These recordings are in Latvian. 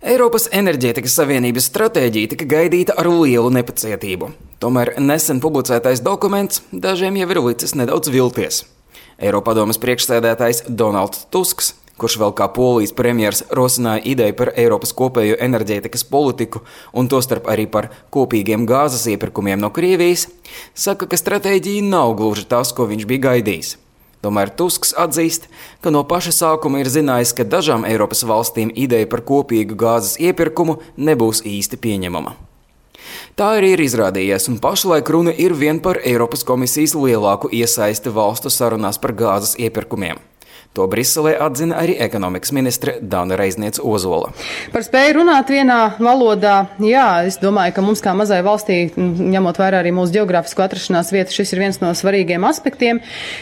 Eiropas enerģētikas savienības stratēģija tika gaidīta ar lielu nepacietību. Tomēr nesen publicētais dokuments dažiem jau ir licis nedaudz vilties. Eiropadomes priekšsēdētājs Donalds Tusks, kurš vēl kā Polijas premjers rosināja ideju par Eiropas kopējo enerģētikas politiku un tostarp arī par kopīgiem gāzes iepirkumiem no Krievijas, saka, ka stratēģija nav gluži tas, ko viņš bija gaidījis. Tomēr Tusks atzīst, ka no paša sākuma ir zinājis, ka dažām Eiropas valstīm ideja par kopīgu gāzes iepirkumu nebūs īsti pieņemama. Tā arī ir izrādījies, un pašlaik runa ir vien par Eiropas komisijas lielāku iesaisti valstu sarunās par gāzes iepirkumiem. To Briselē atzina arī ekonomikas ministre Dana Reizniece-Ozola. Par spēju runāt vienā valodā, jā, es domāju, ka mums kā mazai valstī, ņemot vērā arī mūsu geogrāfisko atrašanās vietu, šis ir viens no svarīgiem aspektiem.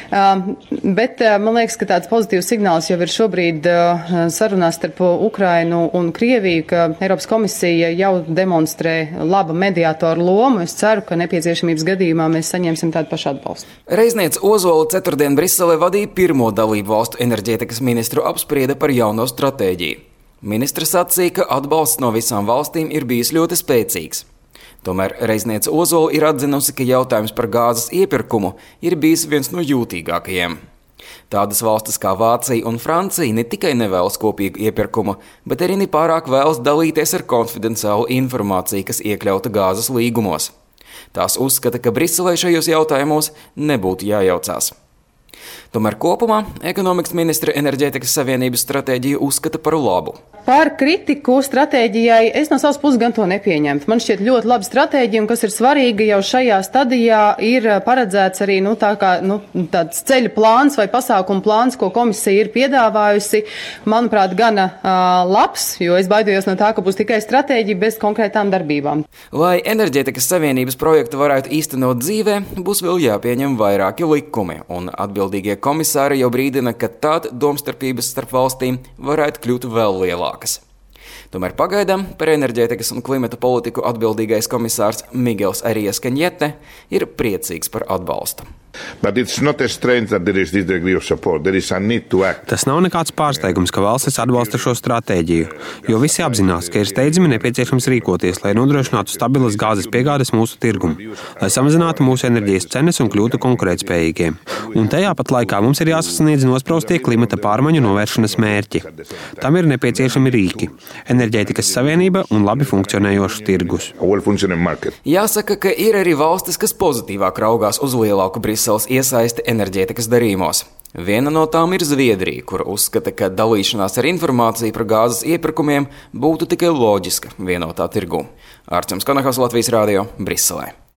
Bet man liekas, ka tāds pozitīvs signāls jau ir šobrīd sarunās starp Ukrainu un Krieviju, ka Eiropas komisija jau demonstrē laba mediātoru lomu. Es ceru, ka nepieciešamības gadījumā mēs saņemsim tādu pašu atbalstu. Reizniece-Ozola ceturtdien Briselē vadīja pirmo dalību valstu enerģētikas ministru apspriede par jauno stratēģiju. Ministrs sacīja, ka atbalsts no visām valstīm ir bijis ļoti spēcīgs. Tomēr Reizniece-Ozola ir atzinusi, ka jautājums par gāzes iepirkumu ir bijis viens no jūtīgākajiem. Tādas valstis kā Vācija un Francija ne tikai nevēlas kopīgu iepirkumu, bet arī nepārāk vēlas dalīties ar konfidenciālu informāciju, kas iekļauta gāzes līgumos. Tās uzskata, ka Briselē šajos jautājumos nebūtu jājaucās. Tomēr kopumā ekonomikas ministre enerģētikas savienības stratēģiju uzskata par labu. Par kritiku stratēģijai es no savas puses gan to nepieņemtu. Man šķiet ļoti laba stratēģija, un kas ir svarīga jau šajā stadijā, ir paredzēts arī tāds ceļa plāns vai pasākumu plāns, ko komisija ir piedāvājusi. Manuprāt, gana labs, jo es baidījos no tā, ka būs tikai stratēģija bez konkrētām darbībām. Lai enerģētikas savienības projektu varētu īstenot dzīvē, būs vēl jāpieņem vairāki likumi, un atbildīgie komisāri jau brīdina, ka tāda domstarpības starp valstīm varētu kļūt vēl lielākas. Tomēr pagaidām par enerģētikas un klimata politiku atbildīgais komisārs Miguels Arias Cañete ir priecīgs par atbalstu. Tas nav nekāds pārsteigums, ka valstis atbalsta šo stratēģiju, jo visi apzinās, ka ir steidzami nepieciešams rīkoties, lai nodrošinātu stabilas gāzes piegādes mūsu tirgumu, lai samazinātu mūsu enerģijas cenas un kļūtu konkurētspējīgiem. Un tajā pat laikā mums ir jāsasniedz nospraustie klimata pārmaiņu novēršanas mērķi. Tam ir nepieciešami rīki, enerģētikas savienība un labi funkcionējošs tirgus. Jāsaka, ka ir arī valstis, kas pozitīvāk raugās uz lielāku Briseles iesaisti enerģētikas darījumos. Viena no tām ir Zviedrija, kura uzskata, ka dalīšanās ar informāciju par gāzes iepirkumiem būtu tikai loģiska vienotā tirgū. Ārčuns Kanahos, Latvijas Rādio, Briselē.